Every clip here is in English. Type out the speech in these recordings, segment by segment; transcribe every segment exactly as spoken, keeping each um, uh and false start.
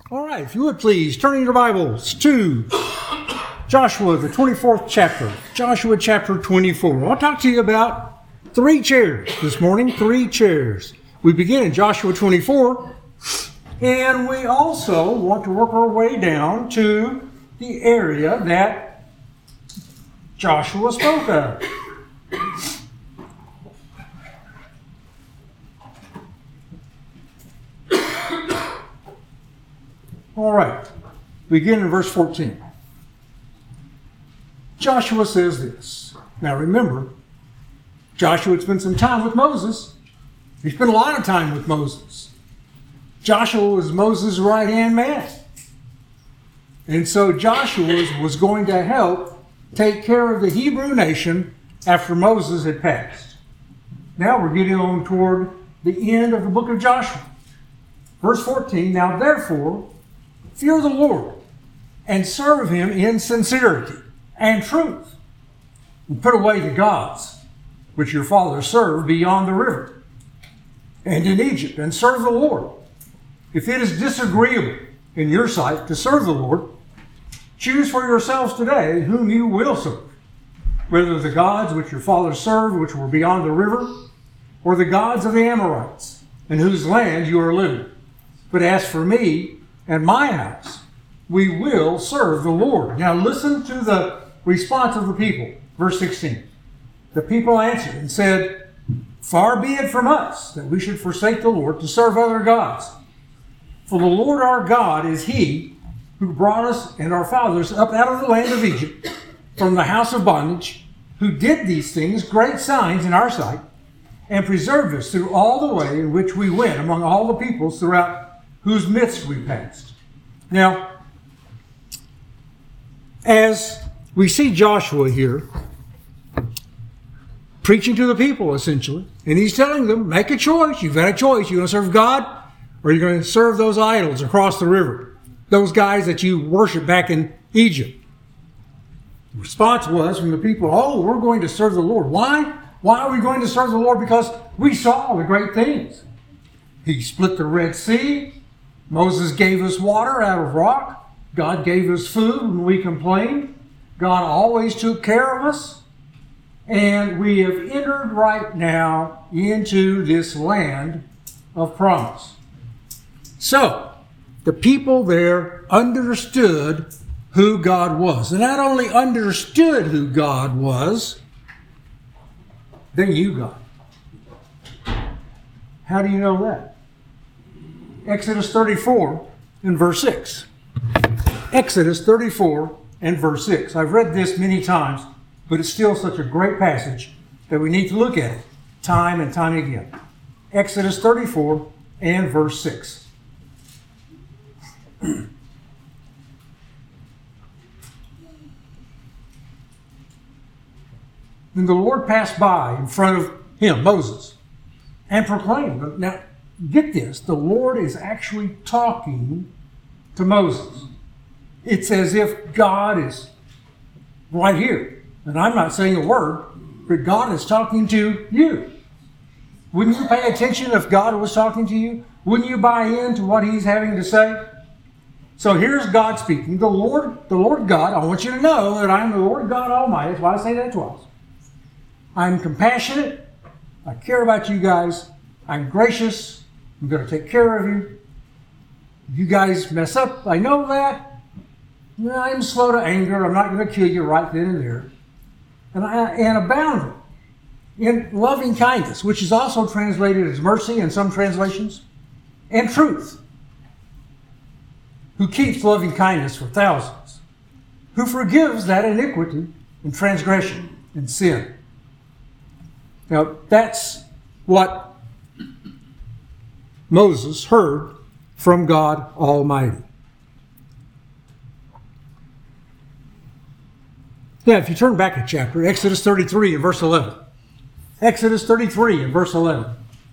All right, if you would please, turn your Bibles to Joshua, the twenty-fourth chapter. Joshua chapter twenty-four. I'll talk to you about three chairs this morning, three chairs. We begin in Joshua twenty-four, and we also want to work our way down to the area that Joshua spoke of. All right, begin in verse fourteen. Joshua says this. Now remember, Joshua had spent some time with Moses. He spent a lot of time with Moses. Joshua was Moses' right-hand man. And so Joshua was going to help take care of the Hebrew nation after Moses had passed. Now we're getting on toward the end of the book of Joshua. Verse fourteen, now therefore, fear the Lord and serve him in sincerity and truth. And put away the gods which your fathers served beyond the river and in Egypt, and serve the Lord. If it is disagreeable in your sight to serve the Lord, choose for yourselves today whom you will serve, whether the gods which your fathers served, which were beyond the river, or the gods of the Amorites, in whose land you are living. But as for me and my house, we will serve the Lord. Now listen to the response of the people. Verse sixteen. The people answered and said, far be it from us that we should forsake the Lord to serve other gods. For the Lord our God is he who brought us and our fathers up out of the land of Egypt from the house of bondage, who did these things, great signs in our sight, and preserved us through all the way in which we went among all the peoples throughout whose midst we passed. Now, as we see Joshua here preaching to the people, essentially, and he's telling them, make a choice. You've got a choice. You're going to serve God, or you're going to serve those idols across the river, those guys that you worship back in Egypt. The response was from the people, oh, we're going to serve the Lord. Why? Why are we going to serve the Lord? Because we saw the great things. He split the Red Sea. Moses gave us water out of rock. God gave us food when we complained. God always took care of us. And we have entered right now into this land of promise. So, the people there understood who God was. And not only understood who God was, they knew God. How do you know that? Exodus thirty-four and verse six. Exodus thirty-four and verse six. I've read this many times, but it's still such a great passage that we need to look at it time and time again. Exodus thirty-four and verse six. And the Lord passed by in front of him, Moses, and proclaimed. Now, get this, the Lord is actually talking to Moses. It's as if God is right here. And I'm not saying a word, but God is talking to you. Wouldn't you pay attention if God was talking to you? Wouldn't you buy into what he's having to say? So here's God speaking. The Lord, the Lord God, I want you to know that I am the Lord God Almighty. That's why I say that twice. I'm compassionate. I care about you guys. I'm gracious. I'm going to take care of you. You guys mess up. I know that. I'm slow to anger. I'm not going to kill you right then and there. And, I, and abounding in loving kindness, which is also translated as mercy in some translations, and truth, who keeps loving kindness for thousands, who forgives that iniquity and transgression and sin. Now, that's what Moses heard from God Almighty. Now, if you turn back a chapter, Exodus thirty-three and verse eleven. Exodus thirty-three and verse eleven.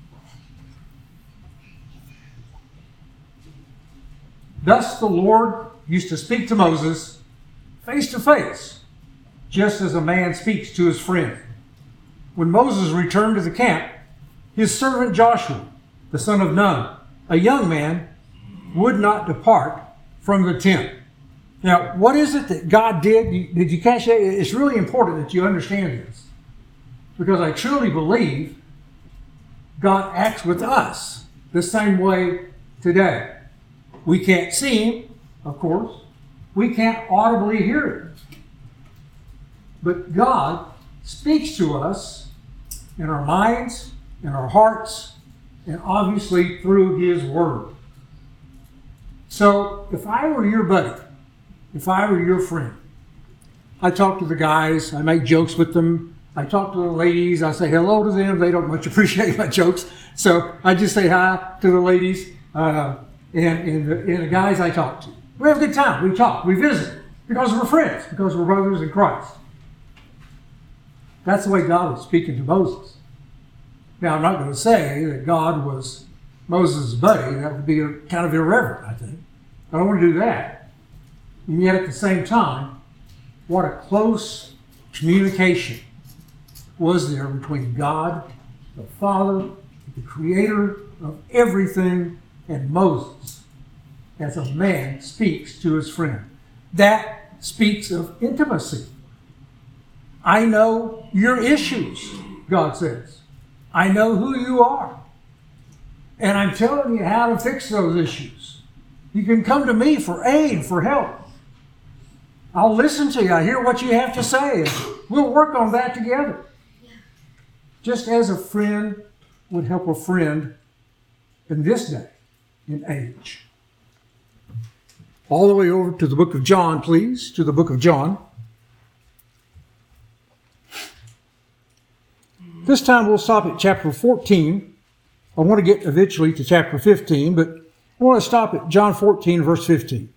Thus the Lord used to speak to Moses face to face, just as a man speaks to his friend. When Moses returned to the camp, his servant Joshua, the son of Nun, a young man, would not depart from the tent. Now, what is it that God did? Did you catch that? It's really important that you understand this, because I truly believe God acts with us the same way today. We can't see Him, of course. We can't audibly hear Him. But God speaks to us in our minds, in our hearts, and obviously through His Word. So if I were your buddy, if I were your friend, I talk to the guys, I make jokes with them, I talk to the ladies, I say hello to them. They don't much appreciate my jokes, so I just say hi to the ladies uh, and, and, the, and the guys I talk to. We have a good time, we talk, we visit, because we're friends, because we're brothers in Christ. That's the way God was speaking to Moses. Now, I'm not going to say that God was Moses' buddy. That would be kind of irreverent, I think. I don't want to do that. And yet, at the same time, what a close communication was there between God, the Father, the Creator of everything, and Moses, as a man speaks to his friend. That speaks of intimacy. I know your issues, God says. I know who you are. And I'm telling you how to fix those issues. You can come to me for aid, for help. I'll listen to you. I hear what you have to say. And we'll work on that together. Just as a friend would help a friend in this day and age. All the way over to the book of John, please, to the book of John. This time we'll stop at chapter fourteen. I want to get eventually to chapter fifteen, but I want to stop at John fourteen, verse fifteen.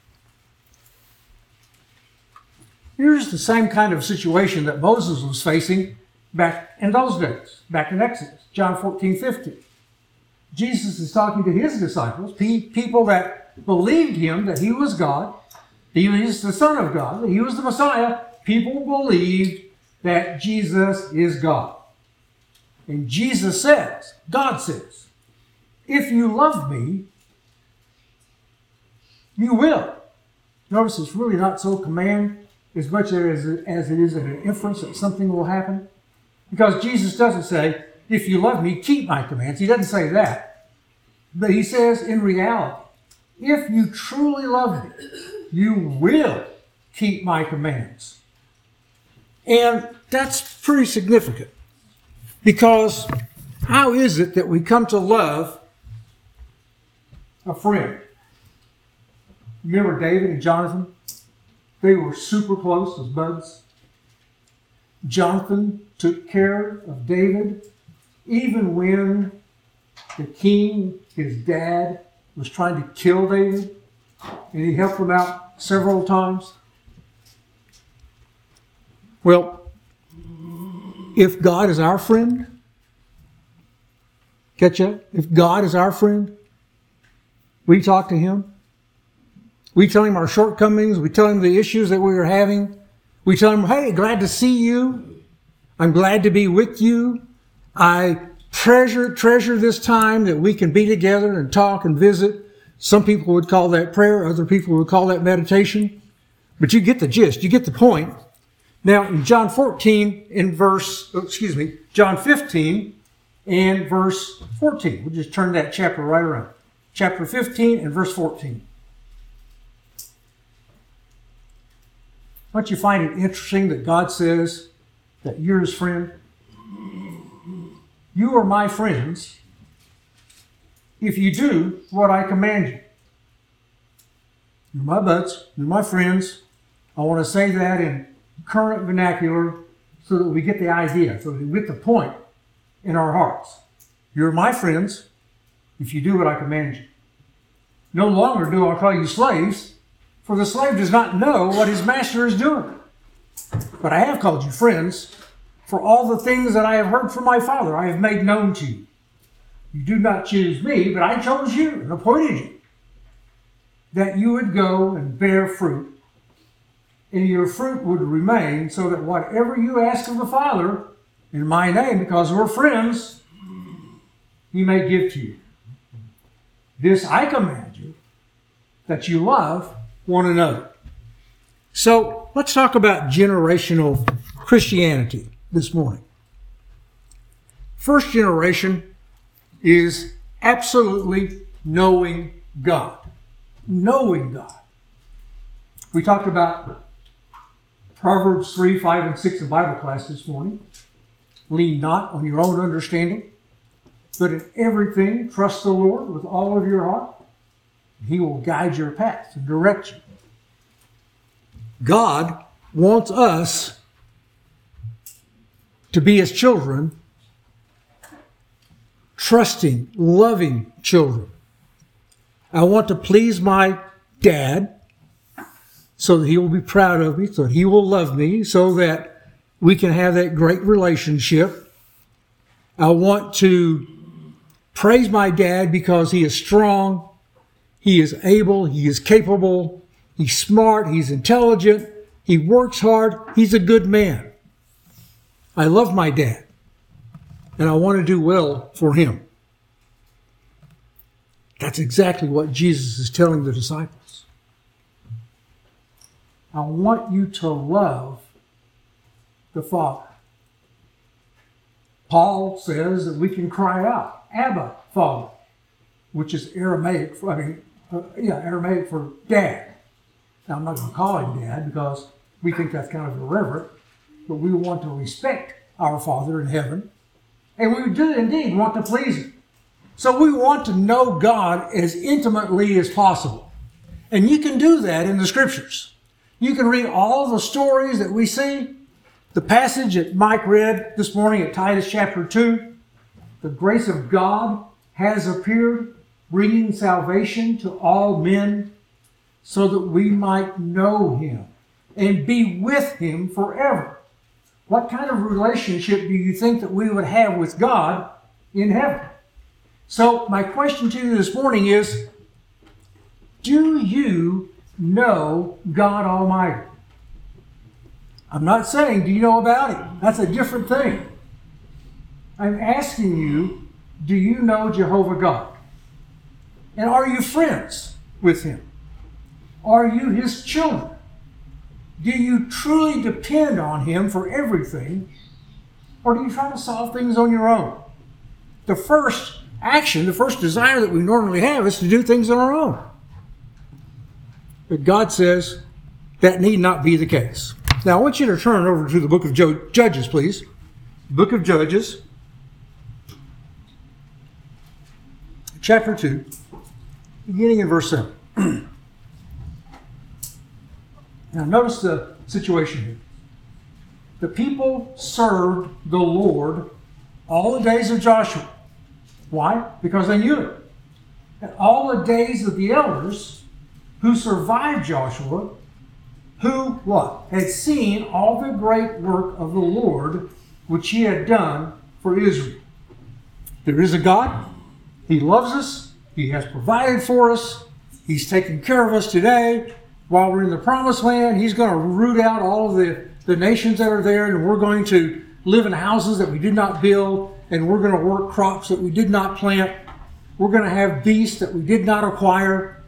Here's the same kind of situation that Moses was facing back in those days, back in Exodus, John fourteen, fifteen. Jesus is talking to his disciples, people that believed him, that he was God, he was the Son of God, that he was the Messiah. People believed that Jesus is God. And Jesus says, God says, if you love me, you will. Notice it's really not so command as much as, as it is an inference that something will happen. Because Jesus doesn't say, if you love me, keep my commands. He doesn't say that. But he says, in reality, if you truly love me, you will keep my commands. And that's pretty significant. Because how is it that we come to love a friend? Remember David and Jonathan? They were super close as buds. Jonathan took care of David even when the king, his dad, was trying to kill David, and he helped him out several times. Well, if God is our friend, catch up? If God is our friend, we talk to him. We tell him our shortcomings. We tell him the issues that we are having. We tell him, hey, glad to see you. I'm glad to be with you. I treasure, treasure this time that we can be together and talk and visit. Some people would call that prayer. Other people would call that meditation. But you get the gist. You get the point. Now, in John fourteen, in verse, oh, excuse me, John fifteen and verse fourteen. We'll just turn that chapter right around. Chapter fifteen and verse fourteen. Don't you find it interesting that God says that you're his friend? You are my friends if you do what I command you. You're my buds. You're my friends. I want to say that in current vernacular so that we get the idea, so that we get the point in our hearts. You're my friends if you do what I command you. No longer do I call you slaves, for the slave does not know what his master is doing. But I have called you friends, for all the things that I have heard from my Father I have made known to you. You do not choose me, but I chose you and appointed you, that you would go and bear fruit, and your fruit would remain, so that whatever you ask of the Father in my name, because we're friends, he may give to you. This I command you, that you love one another. So let's talk about generational Christianity this morning. First generation is absolutely knowing God. Knowing God. We talked about Proverbs three, five, and six in Bible class this morning. Lean not on your own understanding, but in everything trust the Lord with all of your heart. He will guide your path and direct you. God wants us to be His children, trusting, loving children. I want to please my dad so that he will be proud of me, so that he will love me, so that we can have that great relationship. I want to praise my dad because he is strong, he is able, he is capable, he's smart, he's intelligent, he works hard, he's a good man. I love my dad, and I want to do well for him. That's exactly what Jesus is telling the disciples. I want you to love the Father. Paul says that we can cry out, Abba, Father, which is Aramaic, for, I mean, uh, yeah, Aramaic for dad. Now, I'm not going to call him dad because we think that's kind of irreverent, but we want to respect our Father in heaven, and we do indeed want to please Him. So we want to know God as intimately as possible. And you can do that in the Scriptures. You can read all the stories that we see. The passage that Mike read this morning at Titus chapter two. The grace of God has appeared, bringing salvation to all men, so that we might know Him and be with Him forever. What kind of relationship do you think that we would have with God in heaven? So my question to you this morning is, do you know God Almighty? I'm not saying, do you know about Him? That's a different thing. I'm asking you, do you know Jehovah God? And are you friends with Him? Are you His children? Do you truly depend on Him for everything? Or do you try to solve things on your own? The first action, the first desire that we normally have is to do things on our own. But God says that need not be the case. Now, I want you to turn over to the book of Judges, please. Book of Judges, chapter two, beginning in verse seven. Now, notice the situation here. The people served the Lord all the days of Joshua. Why? Because they knew it. And all the days of the elders who survived Joshua, who, what? Had seen all the great work of the Lord, which He had done for Israel. There is a God. He loves us. He has provided for us. He's taking care of us today. While we're in the promised land, He's going to root out all of the, the nations that are there, and we're going to live in houses that we did not build, and we're going to work crops that we did not plant. We're going to have beasts that we did not acquire.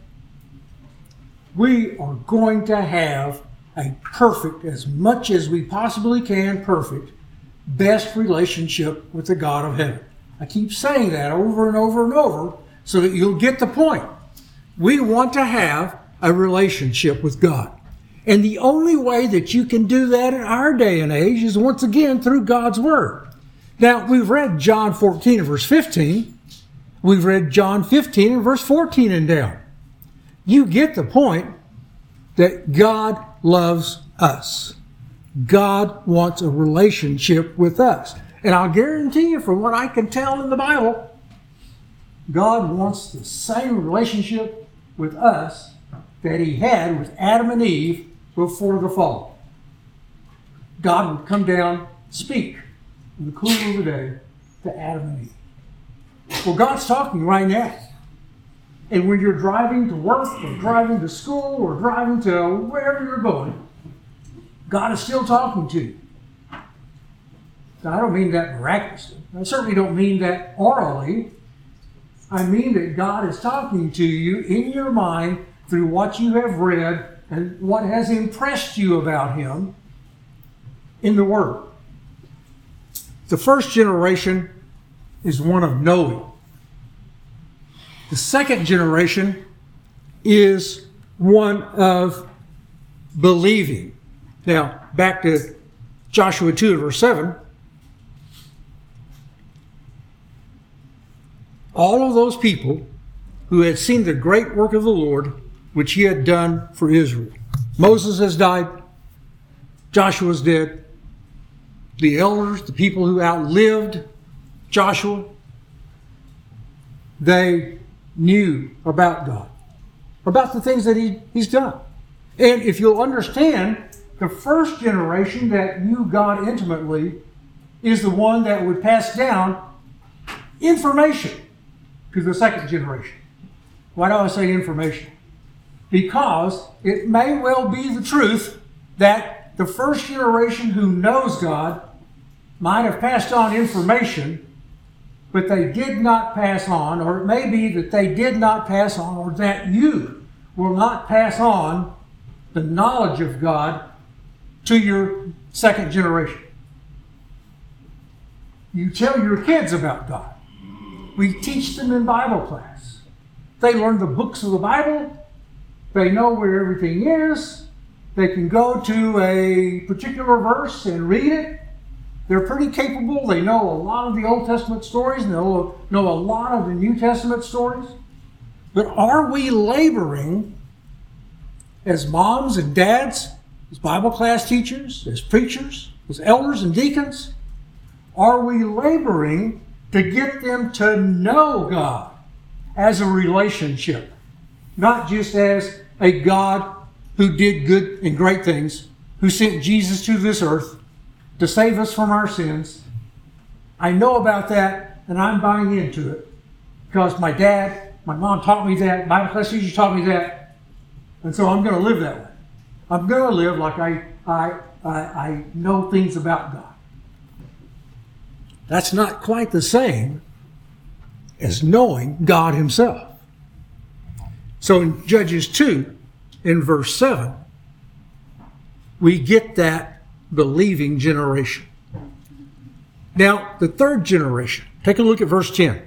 We are going to have a perfect, as much as we possibly can, perfect, best relationship with the God of heaven. I keep saying that over and over and over so that you'll get the point. We want to have a relationship with God. And the only way that you can do that in our day and age is once again through God's Word. Now, we've read John fourteen and verse fifteen. We've read John fifteen and verse fourteen and down. You get the point that God loves us. God wants a relationship with us. And I'll guarantee you, from what I can tell in the Bible, God wants the same relationship with us that He had with Adam and Eve before the fall. God would come down, speak in the cool of the day to Adam and Eve. Well, God's talking right now. And when you're driving to work or driving to school or driving to wherever you're going, God is still talking to you. Now, I don't mean that miraculously. I certainly don't mean that orally. I mean that God is talking to you in your mind through what you have read and what has impressed you about him in the Word. The first generation is one of knowing. The second generation is one of believing. Now, back to Joshua two and verse seven. All of those people who had seen the great work of the Lord, which he had done for Israel. Moses has died. Joshua's dead. The elders, the people who outlived Joshua, they knew about God, about the things that he, he's done. And if you'll understand, the first generation that knew God intimately is the one that would pass down information to the second generation. Why do I say information? Because it may well be the truth that the first generation who knows God might have passed on information, but they did not pass on, or it may be that they did not pass on, or that you will not pass on the knowledge of God to your second generation. You tell your kids about God. We teach them in Bible class. They learn the books of the Bible. They know where everything is. They can go to a particular verse and read it. They're pretty capable. They know a lot of the Old Testament stories, and they know a lot of the New Testament stories. But are we laboring as moms and dads, as Bible class teachers, as preachers, as elders and deacons? Are we laboring to get them to know God as a relationship, not just as a God who did good and great things, who sent Jesus to this earth to save us from our sins? I know about that, and I'm buying into it because my dad, my mom taught me that, Bible class teachers taught me that, and so I'm going to live that way. I'm going to live like I, I, I, I know things about God. That's not quite the same as knowing God himself. So in Judges two, in verse seven, we get that believing generation. Now, the third generation, take a look at verse ten.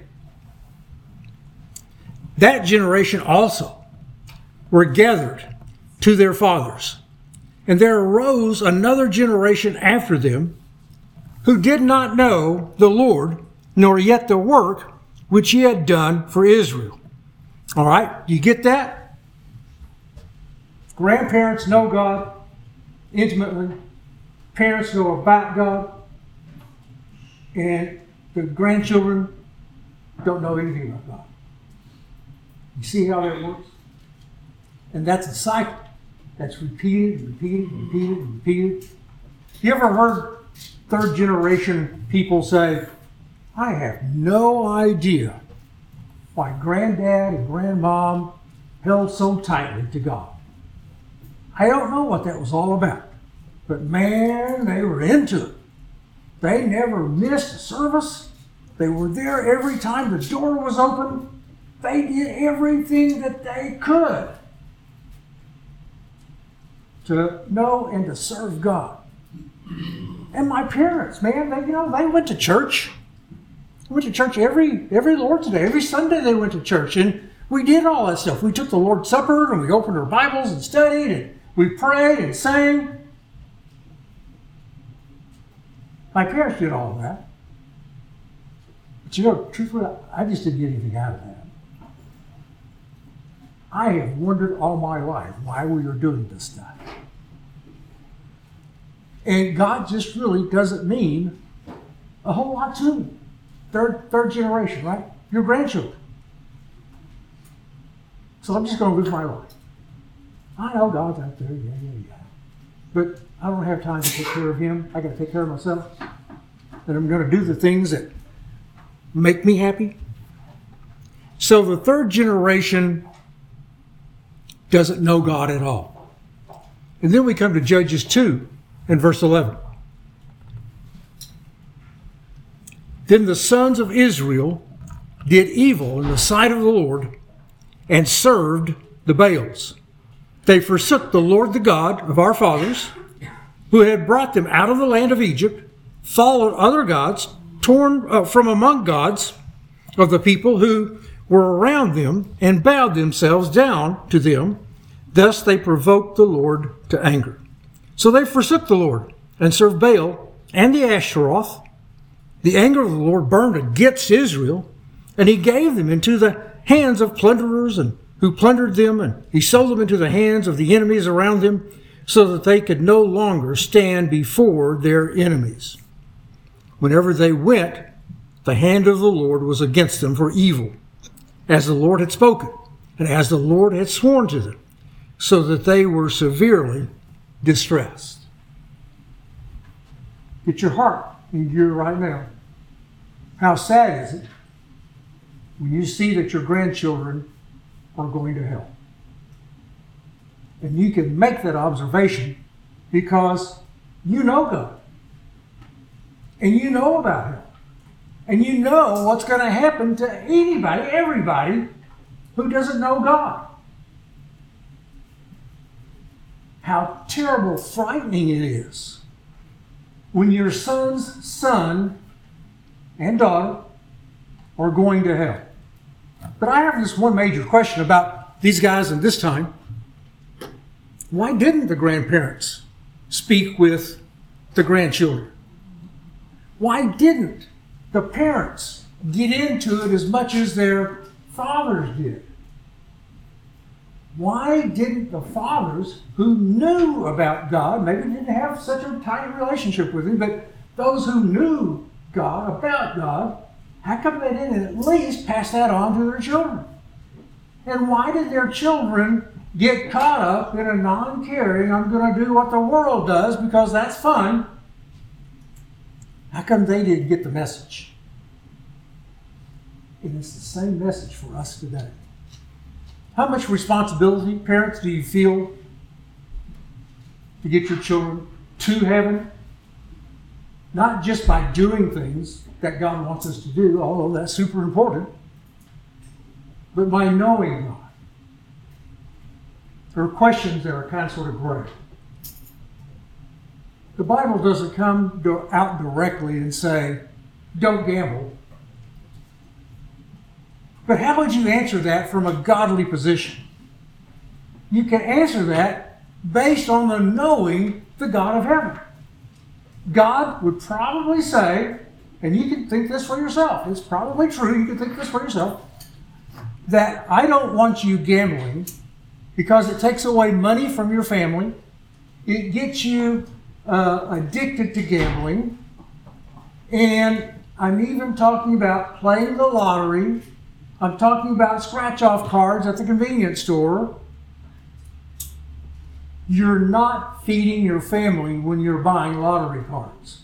That generation also were gathered to their fathers, and there arose another generation after them who did not know the Lord, nor yet the work which he had done for Israel. All right, do you get that? Grandparents know God intimately. Parents know about God. And the grandchildren don't know anything about God. You see how that works? And that's a cycle that's repeated and repeated and repeated and repeated. You ever heard third generation people say, I have no idea why granddad and grandmom held so tightly to God. I don't know what that was all about. But man, they were into it. They never missed a service. They were there every time the door was open. They did everything that they could to know and to serve God. And my parents, man, they, you know, they went to church. They went to church every every Lord's Day. Every Sunday they went to church. And we did all that stuff. We took the Lord's Supper and we opened our Bibles and studied and we prayed and sang. My parents did all of that. But you know, truthfully, I just didn't get anything out of that. I have wondered all my life why we were doing this stuff. And God just really doesn't mean a whole lot to me. Third, third generation, right? Your grandchildren. So I'm just going to live my life. I know God's out there, yeah, yeah, yeah. But I don't have time to take care of him. I got to take care of myself. And I'm going to do the things that make me happy. So the third generation doesn't know God at all. And then we come to Judges two and verse eleven. Then the sons of Israel did evil in the sight of the Lord and served the Baals. They forsook the Lord, the God of our fathers, who had brought them out of the land of Egypt, followed other gods, torn uh, from among gods of the people who were around them, and bowed themselves down to them. Thus they provoked the Lord to anger. So they forsook the Lord and served Baal and the Ashtaroth. The anger of the Lord burned against Israel, and he gave them into the hands of plunderers and who plundered them, and he sold them into the hands of the enemies around them, so that they could no longer stand before their enemies. Whenever they went, the hand of the Lord was against them for evil, as the Lord had spoken, and as the Lord had sworn to them, so that they were severely distressed. Get your heart in gear right now. How sad is it when you see that your grandchildren are going to hell? And you can make that observation because you know God. And you know about hell. And you know what's going to happen to anybody, everybody who doesn't know God. How terrible, frightening it is when your son's son and daughter are going to hell. But I have this one major question about these guys in this time. Why didn't the grandparents speak with the grandchildren? Why didn't the parents get into it as much as their fathers did? Why didn't the fathers who knew about God, maybe didn't have such a tight relationship with him, but those who knew God, about God, how come they didn't at least pass that on to their children? And why did their children get caught up in a non-caring, I'm going to do what the world does because that's fun? How come they didn't get the message? And it's the same message for us today. How much responsibility, parents, do you feel to get your children to heaven? Not just by doing things that God wants us to do, although that's super important, but by knowing God. There are questions that are kind of sort of gray. The Bible doesn't come out directly and say, don't gamble. But how would you answer that from a godly position? You can answer that based on the knowing the God of heaven. God would probably say, and you can think this for yourself, it's probably true, you can think this for yourself, that I don't want you gambling because it takes away money from your family, it gets you uh, addicted to gambling, and I'm even talking about playing the lottery, I'm talking about scratch-off cards at the convenience store. You're not feeding your family when you're buying lottery cards.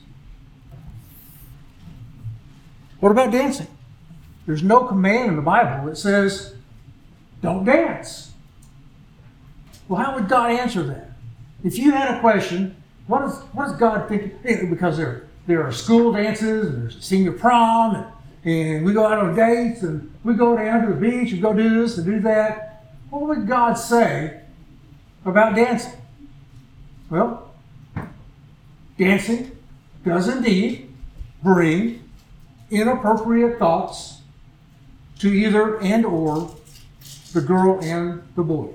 What about dancing? There's no command in the Bible that says, don't dance. Well, how would God answer that? If you had a question, what is, what does God think? Because there, there are school dances, and there's senior prom, and, and we go out on dates, and we go down to the beach and go do this and do that. What would God say about dancing? Well, dancing does indeed bring inappropriate thoughts to either and or the girl and the boy.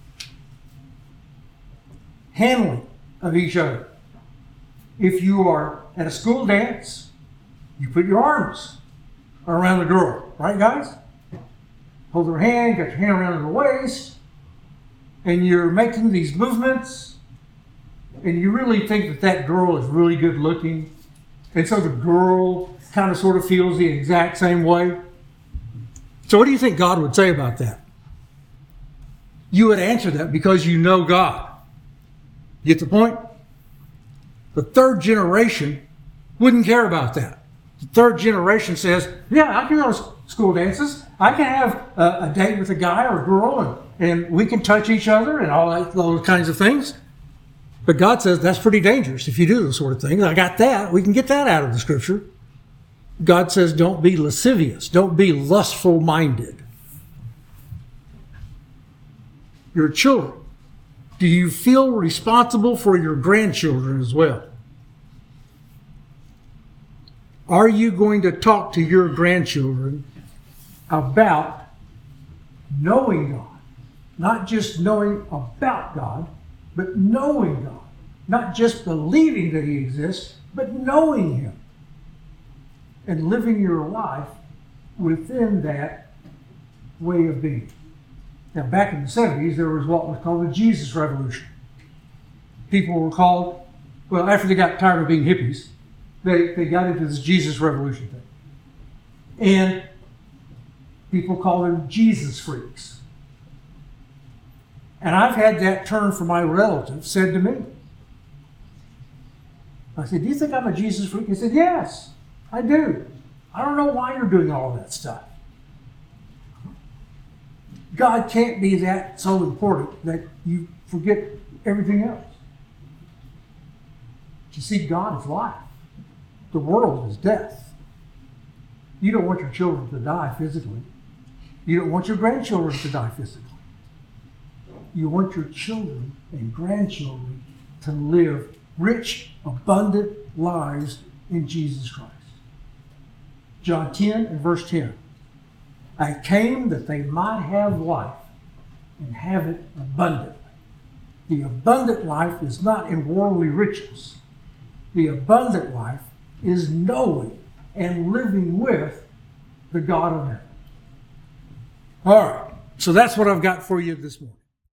Handling of each other. If you are at a school dance, you put your arms around the girl, right guys? Hold her hand, got your hand around her waist, and you're making these movements, and you really think that that girl is really good looking, and so the girl kind of sort of feels the exact same way. So what do you think God would say about that? You would answer that because you know God. Get the point? The third generation wouldn't care about that. The third generation says, yeah, I can go to school dances. I can have a, a date with a guy or a girl, and, and we can touch each other and all that, those kinds of things. But God says that's pretty dangerous if you do those sort of things. I got that. We can get that out of the scripture. God says don't be lascivious. Don't be lustful minded. your children? Do you feel responsible for your grandchildren as well? Are you going to talk to your grandchildren about knowing God? Not just knowing about God, but knowing God. Not just believing that He exists, but knowing Him. And living your life within that way of being. Now, back in the seventies, there was what was called the Jesus Revolution. People were called, well, after they got tired of being hippies, they, they got into this Jesus Revolution thing. And people call them Jesus freaks. And I've had that term from my relative said to me. I said, do you think I'm a Jesus freak? He said, yes, I do. I don't know why you're doing all that stuff. God can't be that so important that you forget everything else. You see, God is life. The world is death. You don't want your children to die physically. You don't want your grandchildren to die physically. You want your children and grandchildren to live rich, abundant lives in Jesus Christ. John ten and verse ten. I came that they might have life and have it abundantly. The abundant life is not in worldly riches. The abundant life is knowing and living with the God of heaven. All right, so that's what I've got for you this morning.